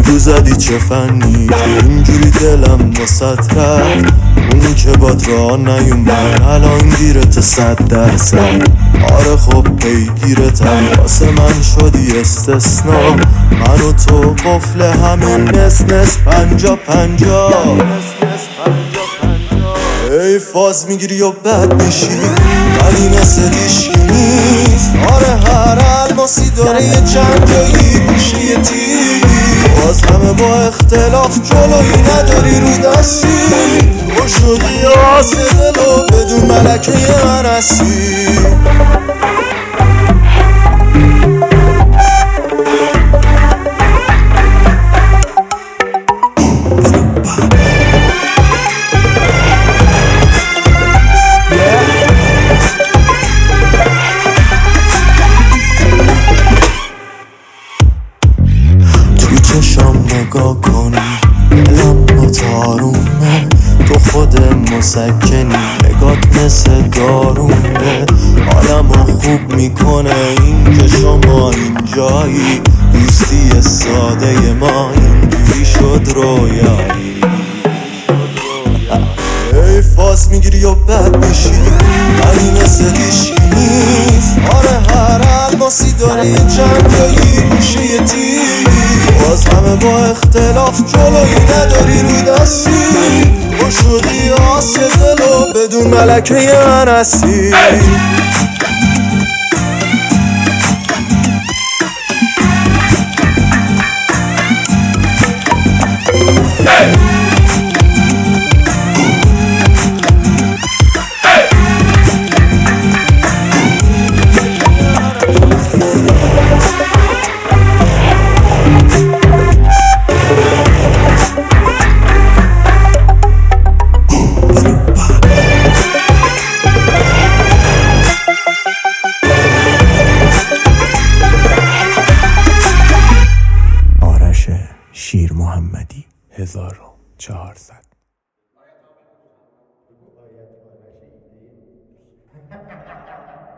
بگو زدی چه فنی که اینجوری دلم واسط رفت. اونی که باد را نیومد الان گیرت 100%. آره خب پیگیرتم، واسه من شدی استثنا. من و تو قفل همین نس 50-50. ای فاز میگیری و بد میشی ولی مثل دیشکی نیست. آره هر الماسی داره یه چند جایی میشه یه تیر. باز همه با اختلاف جلوی نداری رو دستی. تو شدی آس دلو بدون ملکه من هستی. چشام نگاه کن دلم با تارونه. تو خود مسکنی نگات مثل دارونه. حالمو خوب میکنه این که شما اینجایی. دوستی ساده ما اینجوری شد رویایی. ای فاز میگیری و بد میشی ولی مثل دیشکی نیست. آره هر الماسی داره یه چند جایی میشه یه تیر. باز همه با اختلاف جلوی نداری رو دستی. تو شدی آس دلو بدون ملکه من هستی. شیر محمدی 1400.